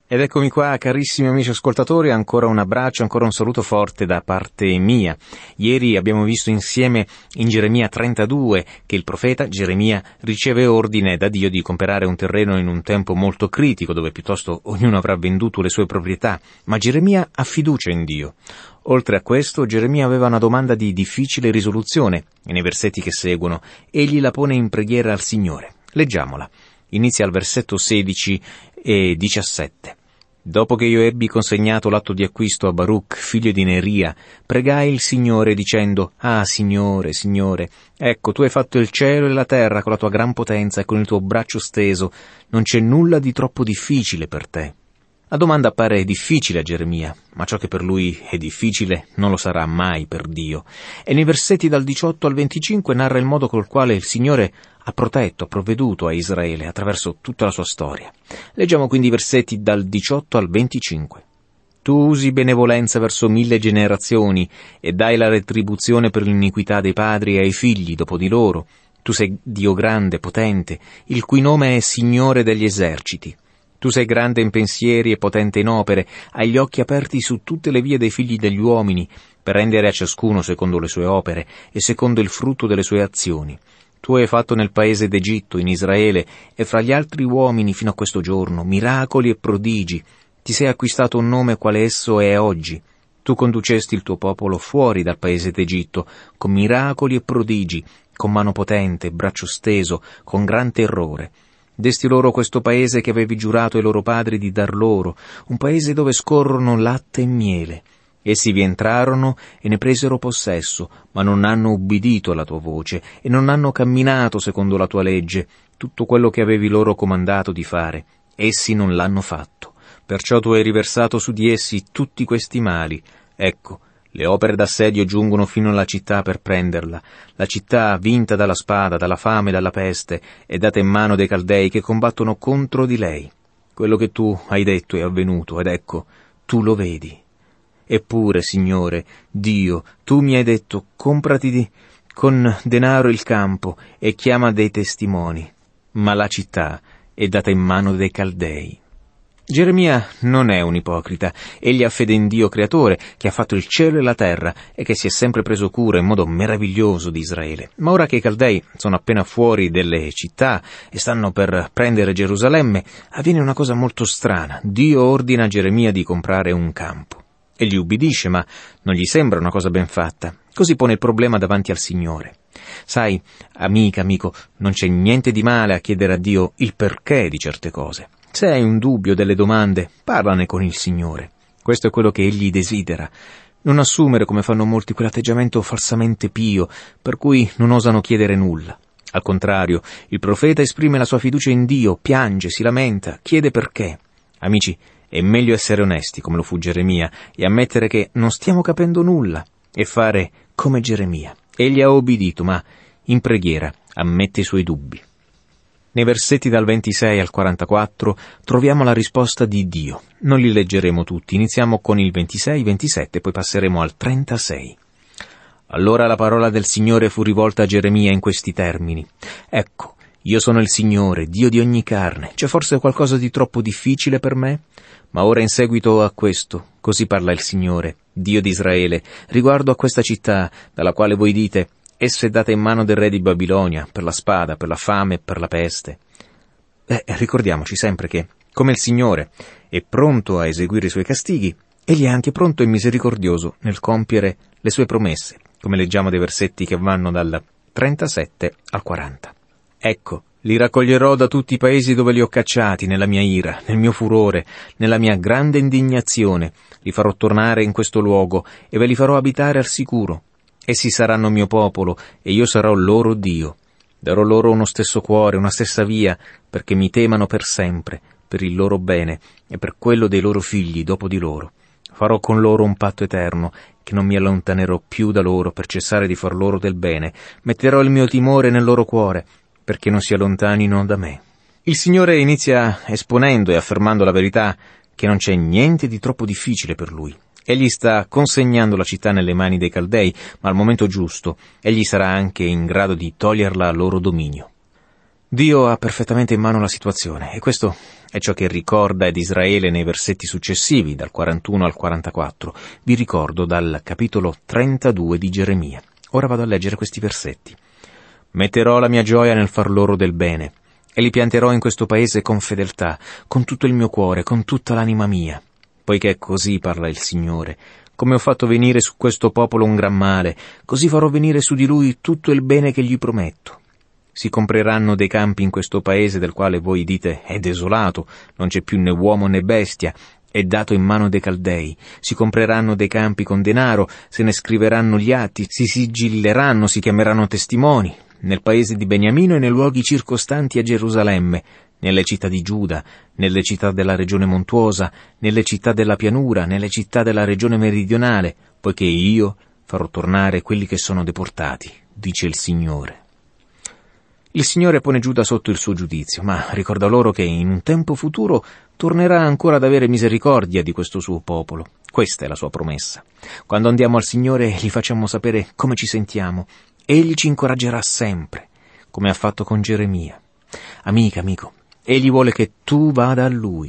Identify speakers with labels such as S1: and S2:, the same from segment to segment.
S1: Ed eccomi qua, carissimi amici ascoltatori, ancora un abbraccio, ancora un saluto forte da parte mia. Ieri abbiamo visto insieme in Geremia 32 che il profeta Geremia riceve ordine da Dio di comprare un terreno in un tempo molto critico, dove piuttosto ognuno avrà venduto le sue proprietà, ma Geremia ha fiducia in Dio. Oltre a questo, Geremia aveva una domanda di difficile risoluzione, e nei versetti che seguono egli la pone in preghiera al Signore. Leggiamola. Inizia al versetto 16 e 17. Dopo che io ebbi consegnato l'atto di acquisto a Baruch, figlio di Neria, pregai il Signore dicendo: «Ah, Signore, Signore, ecco, tu hai fatto il cielo e la terra con la tua gran potenza e con il tuo braccio steso. Non c'è nulla di troppo difficile per te». La domanda appare difficile a Geremia, ma ciò che per lui è difficile non lo sarà mai per Dio. E nei versetti dal 18 al 25 narra il modo col quale il Signore ha protetto, ha provveduto a Israele attraverso tutta la sua storia. Leggiamo quindi i versetti dal 18 al 25. «Tu usi benevolenza verso 1000 generazioni e dai la retribuzione per l'iniquità dei padri ai figli dopo di loro. Tu sei Dio grande, potente, il cui nome è Signore degli eserciti. Tu sei grande in pensieri e potente in opere, hai gli occhi aperti su tutte le vie dei figli degli uomini, per rendere a ciascuno secondo le sue opere e secondo il frutto delle sue azioni. Tu hai fatto nel paese d'Egitto, in Israele, e fra gli altri uomini fino a questo giorno, miracoli e prodigi. Ti sei acquistato un nome quale esso è oggi. Tu conducesti il tuo popolo fuori dal paese d'Egitto, con miracoli e prodigi, con mano potente, braccio steso, con gran terrore. Desti loro questo paese che avevi giurato ai loro padri di dar loro, un paese dove scorrono latte e miele. Essi vi entrarono e ne presero possesso, ma non hanno ubbidito alla tua voce e non hanno camminato secondo la tua legge, tutto quello che avevi loro comandato di fare. Essi non l'hanno fatto. Perciò tu hai riversato su di essi tutti questi mali. Ecco, le opere d'assedio giungono fino alla città per prenderla. La città, vinta dalla spada, dalla fame e dalla peste, è data in mano dei Caldei che combattono contro di lei. Quello che tu hai detto è avvenuto, ed ecco, tu lo vedi. Eppure, Signore, Dio, tu mi hai detto: comprati con denaro il campo e chiama dei testimoni. Ma la città è data in mano dei Caldei». Geremia non è un ipocrita, egli ha fede in Dio creatore, che ha fatto il cielo e la terra e che si è sempre preso cura in modo meraviglioso di Israele. Ma ora che i Caldei sono appena fuori delle città e stanno per prendere Gerusalemme, avviene una cosa molto strana. Dio ordina a Geremia di comprare un campo. Egli ubbidisce, ma non gli sembra una cosa ben fatta. Così pone il problema davanti al Signore. Sai, amico, non c'è niente di male a chiedere a Dio il perché di certe cose. Se hai un dubbio, delle domande, parlane con il Signore. Questo è quello che Egli desidera. Non assumere, come fanno molti, quell'atteggiamento falsamente pio, per cui non osano chiedere nulla. Al contrario, il profeta esprime la sua fiducia in Dio, piange, si lamenta, chiede perché. Amici, è meglio essere onesti, come lo fu Geremia, e ammettere che non stiamo capendo nulla, e fare come Geremia. Egli ha obbedito, ma in preghiera ammette i suoi dubbi. Nei versetti dal 26 al 44 troviamo la risposta di Dio. Non li leggeremo tutti, iniziamo con il 26, 27, poi passeremo al 36. Allora la parola del Signore fu rivolta a Geremia in questi termini: «Ecco, io sono il Signore, Dio di ogni carne. C'è forse qualcosa di troppo difficile per me? Ma ora in seguito a questo, così parla il Signore, Dio di Israele, riguardo a questa città, dalla quale voi dite: essa è data in mano del re di Babilonia, per la spada, per la fame e per la peste». Ricordiamoci sempre che, come il Signore è pronto a eseguire i suoi castighi, egli è anche pronto e misericordioso nel compiere le sue promesse, come leggiamo dai versetti che vanno dal 37 al 40. «Ecco, li raccoglierò da tutti i paesi dove li ho cacciati, nella mia ira, nel mio furore, nella mia grande indignazione. Li farò tornare in questo luogo e ve li farò abitare al sicuro. Essi saranno mio popolo e io sarò loro Dio. Darò loro uno stesso cuore, una stessa via, perché mi temano per sempre, per il loro bene e per quello dei loro figli dopo di loro. Farò con loro un patto eterno, che non mi allontanerò più da loro per cessare di far loro del bene. Metterò il mio timore nel loro cuore, perché non si allontanino da me». Il Signore inizia esponendo e affermando la verità che non c'è niente di troppo difficile per Lui. Egli sta consegnando la città nelle mani dei Caldei, ma al momento giusto egli sarà anche in grado di toglierla a loro dominio. Dio ha perfettamente in mano la situazione e questo è ciò che ricorda ad Israele nei versetti successivi, dal 41 al 44. Vi ricordo dal capitolo 32 di Geremia. Ora vado a leggere questi versetti. Metterò la mia gioia nel far loro del bene e li pianterò in questo paese con fedeltà, con tutto il mio cuore, con tutta l'anima mia. Poiché così parla il Signore, come ho fatto venire su questo popolo un gran male, così farò venire su di lui tutto il bene che gli prometto. Si compreranno dei campi in questo paese del quale voi dite è desolato, non c'è più né uomo né bestia, è dato in mano dei Caldei. Si compreranno dei campi con denaro, se ne scriveranno gli atti, si sigilleranno, si chiameranno testimoni, nel paese di Beniamino e nei luoghi circostanti a Gerusalemme, nelle città di Giuda, nelle città della regione montuosa, nelle città della pianura, nelle città della regione meridionale, poiché io farò tornare quelli che sono deportati, dice il Signore. Il Signore pone Giuda sotto il suo giudizio, ma ricorda loro che in un tempo futuro tornerà ancora ad avere misericordia di questo suo popolo. Questa è la sua promessa. Quando andiamo al Signore gli facciamo sapere come ci sentiamo. Egli ci incoraggerà sempre, come ha fatto con Geremia. Amica, amico, egli vuole che tu vada a lui.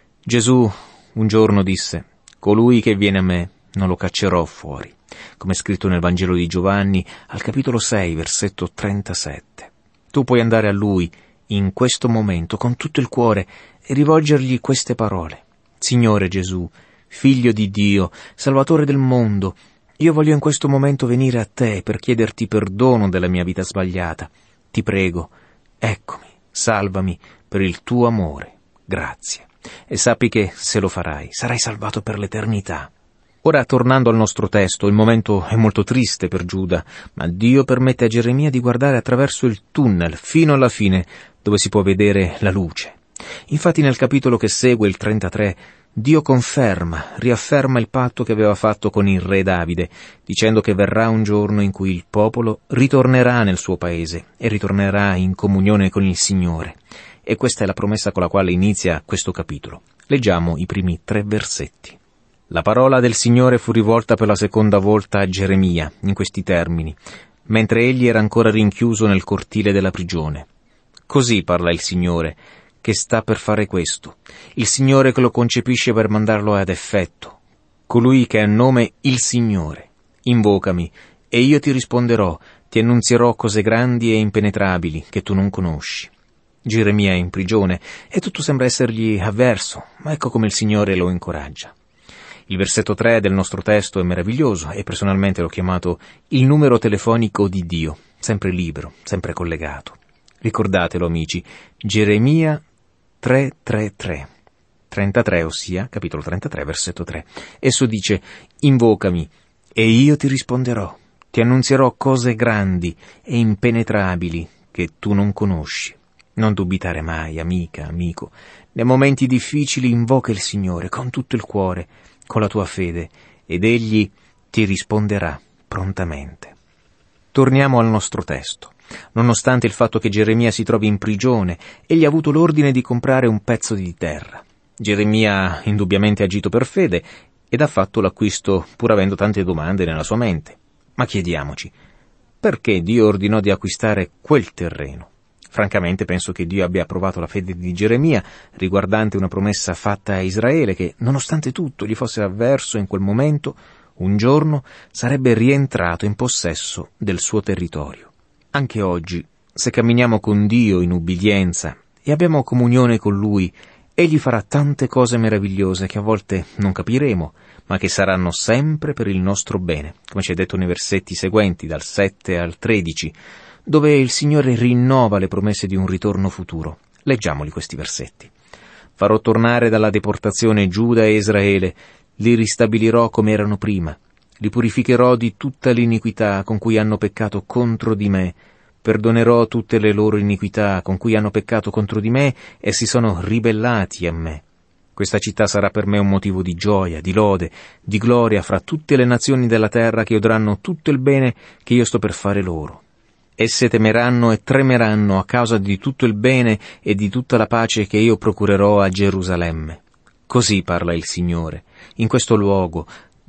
S1: Gesù un giorno disse: colui che viene a me non lo caccerò fuori, come è scritto nel Vangelo di Giovanni al capitolo 6, versetto 37. Tu puoi andare a lui in questo momento con tutto il cuore e rivolgergli queste parole. Signore Gesù, Figlio di Dio, Salvatore del mondo, io voglio in questo momento venire a te per chiederti perdono della mia vita sbagliata. Ti prego, eccomi, salvami per il tuo amore. Grazie. E sappi che se lo farai, sarai salvato per l'eternità. Ora, tornando al nostro testo, il momento è molto triste per Giuda, ma Dio permette a Geremia di guardare attraverso il tunnel fino alla fine, dove si può vedere la luce. Infatti nel capitolo che segue, il 33, Dio riafferma il patto che aveva fatto con il re Davide, dicendo che verrà un giorno in cui il popolo ritornerà nel suo paese e ritornerà in comunione con il Signore. E questa è la promessa con la quale inizia questo capitolo. Leggiamo i primi 3 versetti. La parola del Signore fu rivolta per la seconda volta a Geremia, in questi termini, mentre egli era ancora rinchiuso nel cortile della prigione. Così parla il Signore, che sta per fare questo, il Signore che lo concepisce per mandarlo ad effetto, colui che ha nome il Signore. Invocami, e io ti risponderò, ti annunzierò cose grandi e impenetrabili che tu non conosci. Geremia è in prigione, e tutto sembra essergli avverso, ma ecco come il Signore lo incoraggia. Il versetto 3 del nostro testo è meraviglioso e personalmente l'ho chiamato il numero telefonico di Dio, sempre libero, sempre collegato. Ricordatelo, amici, Geremia 333, 33, ossia capitolo 33, versetto 3. Esso dice: invocami e io ti risponderò, ti annunzierò cose grandi e impenetrabili che tu non conosci. Non dubitare mai, amica, amico. Nei momenti difficili invoca il Signore con tutto il cuore, con la tua fede, ed egli ti risponderà prontamente. Torniamo al nostro testo. Nonostante il fatto che Geremia si trovi in prigione, egli ha avuto l'ordine di comprare un pezzo di terra. Geremia ha indubbiamente agito per fede ed ha fatto l'acquisto pur avendo tante domande nella sua mente. Ma chiediamoci, perché Dio ordinò di acquistare quel terreno? Francamente penso che Dio abbia approvato la fede di Geremia riguardante una promessa fatta a Israele che, nonostante tutto gli fosse avverso in quel momento, un giorno sarebbe rientrato in possesso del suo territorio. Anche oggi, se camminiamo con Dio in ubbidienza e abbiamo comunione con Lui, Egli farà tante cose meravigliose che a volte non capiremo, ma che saranno sempre per il nostro bene, come ci è detto nei versetti seguenti, dal 7 al 13, dove il Signore rinnova le promesse di un ritorno futuro. Leggiamoli questi versetti. Farò tornare dalla deportazione Giuda e Israele, li ristabilirò come erano prima, li purificherò di tutta l'iniquità con cui hanno peccato contro di me, perdonerò tutte le loro iniquità con cui hanno peccato contro di me e si sono ribellati a me. Questa città sarà per me un motivo di gioia, di lode, di gloria fra tutte le nazioni della terra che godranno tutto il bene che io sto per fare loro. Esse temeranno e tremeranno a causa di tutto il bene e di tutta la pace che io procurerò a Gerusalemme. Così parla il Signore. In questo luogo,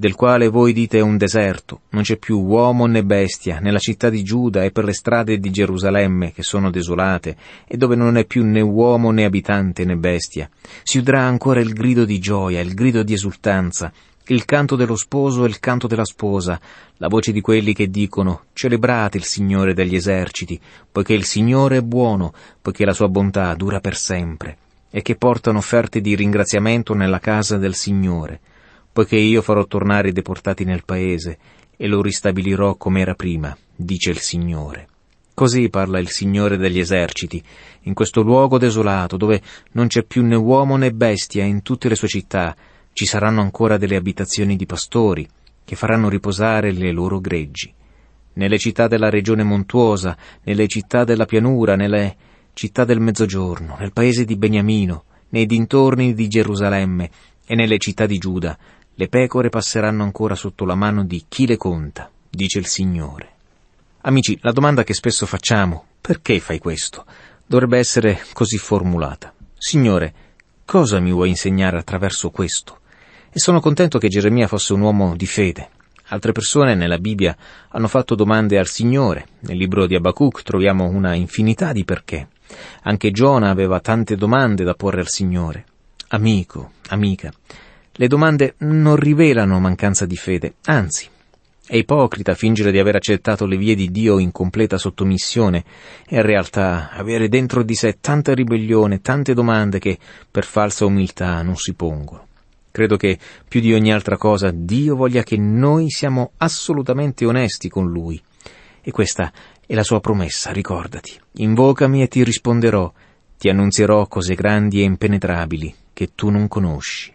S1: del quale voi dite è un deserto, non c'è più uomo né bestia, nella città di Giuda e per le strade di Gerusalemme, che sono desolate, e dove non è più né uomo né abitante né bestia, si udrà ancora il grido di gioia, il grido di esultanza, il canto dello sposo e il canto della sposa, la voce di quelli che dicono: celebrate il Signore degli eserciti, poiché il Signore è buono, poiché la sua bontà dura per sempre, e che portano offerte di ringraziamento nella casa del Signore, poiché io farò tornare i deportati nel paese e lo ristabilirò come era prima, dice il Signore. Così parla il Signore degli eserciti, in questo luogo desolato, dove non c'è più né uomo né bestia, in tutte le sue città ci saranno ancora delle abitazioni di pastori, che faranno riposare le loro greggi. Nelle città della regione montuosa, nelle città della pianura, nelle città del mezzogiorno, nel paese di Beniamino, nei dintorni di Gerusalemme e nelle città di Giuda, le pecore passeranno ancora sotto la mano di chi le conta, dice il Signore. Amici, la domanda che spesso facciamo, perché fai questo, dovrebbe essere così formulata: Signore, cosa mi vuoi insegnare attraverso questo? E sono contento che Geremia fosse un uomo di fede. Altre persone nella Bibbia hanno fatto domande al Signore. Nel libro di Abacuc troviamo una infinità di perché. Anche Giona aveva tante domande da porre al Signore. Amico, amica, le domande non rivelano mancanza di fede, anzi, è ipocrita fingere di aver accettato le vie di Dio in completa sottomissione e in realtà avere dentro di sé tanta ribellione, tante domande che per falsa umiltà non si pongono. Credo che più di ogni altra cosa Dio voglia che noi siamo assolutamente onesti con Lui. E questa è la sua promessa, ricordati. Invocami e ti risponderò, ti annunzierò cose grandi e impenetrabili che tu non conosci.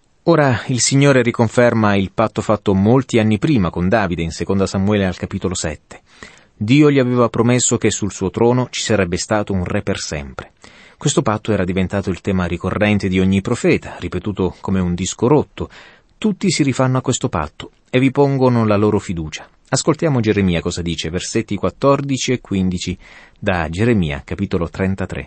S1: Ora il Signore riconferma il patto fatto molti anni prima con Davide in 2 Samuele al capitolo 7. Dio gli aveva promesso che sul suo trono ci sarebbe stato un re per sempre. Questo patto era diventato il tema ricorrente di ogni profeta, ripetuto come un disco rotto. Tutti si rifanno a questo patto e vi pongono la loro fiducia. Ascoltiamo Geremia cosa dice, versetti 14 e 15 da Geremia, capitolo 33.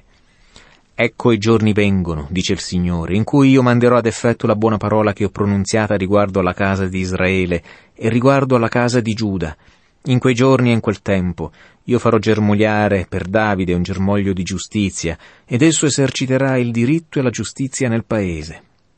S1: Ecco i giorni vengono, dice il Signore, in cui io manderò ad effetto la buona parola che ho pronunziata riguardo alla casa di Israele e riguardo alla casa di Giuda. In quei giorni e in quel tempo io farò germogliare per Davide un germoglio di giustizia, ed esso eserciterà il diritto e la giustizia nel paese.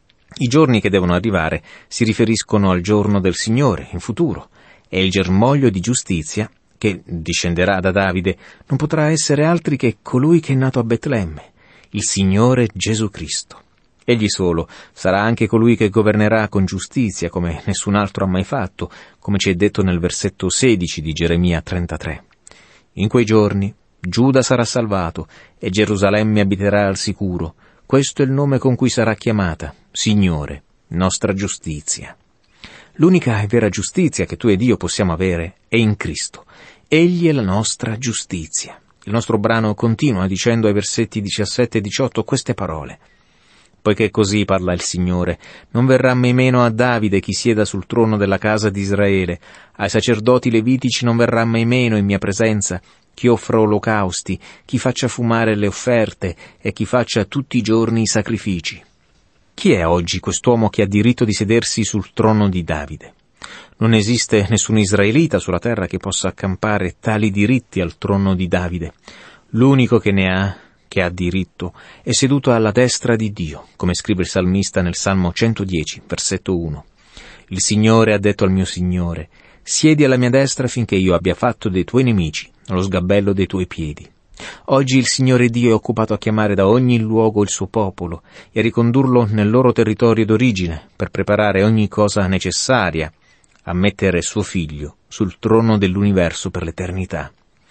S1: I giorni che devono arrivare si riferiscono al giorno del Signore, in futuro, e il germoglio di giustizia, che discenderà da Davide, non potrà essere altri che colui che è nato a Betlemme, il Signore Gesù Cristo. Egli solo sarà anche colui che governerà con giustizia, come nessun altro ha mai fatto, come ci è detto nel versetto 16 di Geremia 33. In quei giorni Giuda sarà salvato e Gerusalemme abiterà al sicuro. Questo è il nome con cui sarà chiamata, Signore, nostra giustizia. L'unica e vera giustizia che tu ed io possiamo avere è in Cristo. Egli è la nostra giustizia. Il nostro brano continua dicendo ai versetti 17 e 18 queste parole. Poiché così parla il Signore, non verrà mai meno a Davide chi sieda sul trono della casa di Israele, ai sacerdoti levitici non verrà mai meno in mia presenza chi offra olocausti, chi faccia fumare le offerte e chi faccia tutti i giorni i sacrifici. Chi è oggi quest'uomo che ha diritto di sedersi sul trono di Davide? Non esiste nessun israelita sulla terra che possa accampare tali diritti al trono di Davide. L'unico che ha diritto, è seduto alla destra di Dio, come scrive il salmista nel Salmo 110, versetto 1. Il Signore ha detto al mio Signore: siedi alla mia destra finché io abbia fatto dei tuoi nemici lo sgabello dei tuoi piedi. Oggi il Signore Dio è occupato a chiamare da ogni luogo il suo popolo e a ricondurlo nel loro territorio d'origine per preparare ogni cosa necessaria a mettere suo Figlio sul trono dell'universo per l'eternità.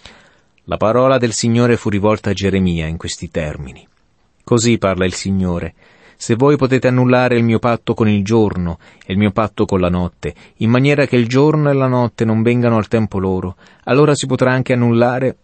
S1: La parola del Signore fu rivolta a Geremia in questi termini. Così parla il Signore: se voi potete annullare il mio patto con il giorno e il mio patto con la notte, in maniera che il giorno e la notte non vengano al tempo loro, allora si potrà anche annullare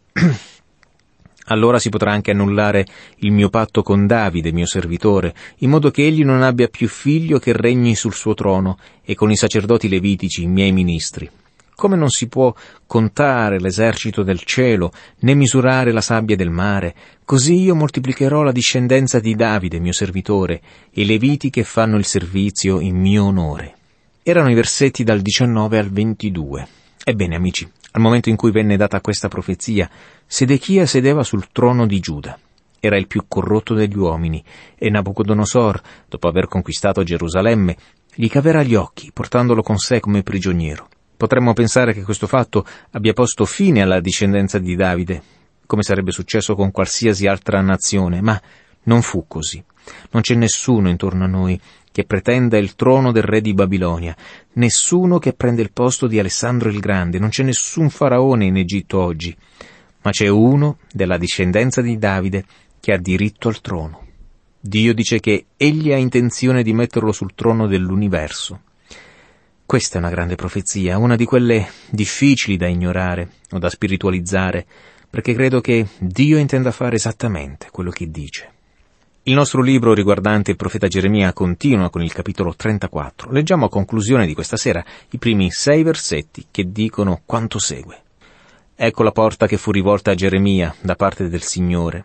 S1: il mio patto con Davide, mio servitore, in modo che egli non abbia più figlio che regni sul suo trono, e con i sacerdoti levitici, miei ministri. Come non si può contare l'esercito del cielo, né misurare la sabbia del mare, così io moltiplicherò la discendenza di Davide, mio servitore, e i leviti che fanno il servizio in mio onore. Erano i versetti dal 19 al 22. Ebbene, amici, al momento in cui venne data questa profezia, Sedechia sedeva sul trono di Giuda. Era il più corrotto degli uomini, e Nabucodonosor, dopo aver conquistato Gerusalemme, gli caverà gli occhi, portandolo con sé come prigioniero. Potremmo pensare che questo fatto abbia posto fine alla discendenza di Davide, come sarebbe successo con qualsiasi altra nazione, ma non fu così. Non c'è nessuno intorno a noi che pretenda il trono del re di Babilonia, nessuno che prende il posto di Alessandro il Grande, non c'è nessun faraone in Egitto oggi, ma c'è uno della discendenza di Davide che ha diritto al trono. Dio dice che egli ha intenzione di metterlo sul trono dell'universo. Questa è una grande profezia, una di quelle difficili da ignorare o da spiritualizzare, perché credo che Dio intenda fare esattamente quello che dice. Il nostro libro riguardante il profeta Geremia continua con il capitolo 34. Leggiamo a conclusione di questa sera i primi 6 versetti che dicono quanto segue. Ecco la porta che fu rivolta a Geremia da parte del Signore.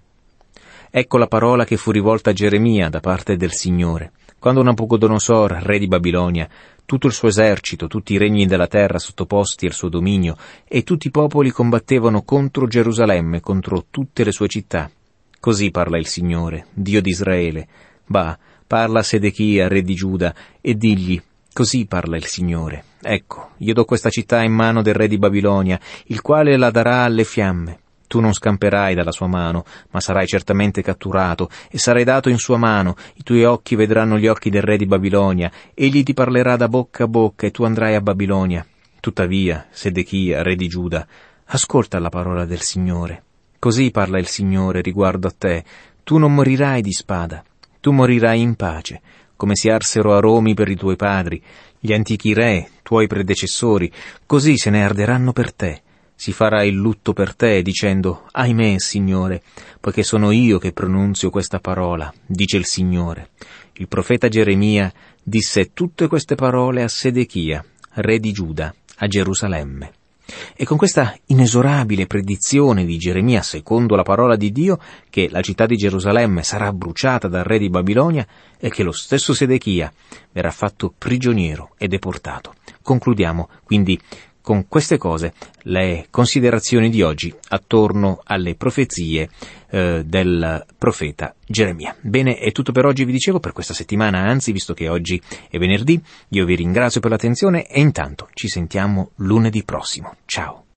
S1: Ecco la parola che fu rivolta a Geremia da parte del Signore. Quando Nabucodonosor, re di Babilonia, tutto il suo esercito, tutti i regni della terra sottoposti al suo dominio e tutti i popoli combattevano contro Gerusalemme, contro tutte le sue città. Così parla il Signore, Dio di Israele. Va, parla a Sedechia, re di Giuda, e digli, così parla il Signore. Ecco, io do questa città in mano del re di Babilonia, il quale la darà alle fiamme. Tu non scamperai dalla sua mano, ma sarai certamente catturato, e sarai dato in sua mano. I tuoi occhi vedranno gli occhi del re di Babilonia. Egli ti parlerà da bocca a bocca, e tu andrai a Babilonia. Tuttavia, Sedechia, re di Giuda, ascolta la parola del Signore. Così parla il Signore riguardo a te. Tu non morirai di spada. Tu morirai in pace, come si arsero a Romi per i tuoi padri, gli antichi re, tuoi predecessori, così se ne arderanno per te. Si farà il lutto per te, dicendo, ahimè, Signore, poiché sono io che pronunzio questa parola, dice il Signore. Il profeta Geremia disse tutte queste parole a Sedechia, re di Giuda, a Gerusalemme. E con questa inesorabile predizione di Geremia, secondo la parola di Dio, che la città di Gerusalemme sarà bruciata dal re di Babilonia e che lo stesso Sedechia verrà fatto prigioniero e deportato. Concludiamo quindi con queste cose le considerazioni di oggi attorno alle profezie del profeta Geremia. Bene, è tutto per oggi, vi dicevo, per questa settimana, anzi, visto che oggi è venerdì, io vi ringrazio per l'attenzione e intanto ci sentiamo lunedì prossimo. Ciao!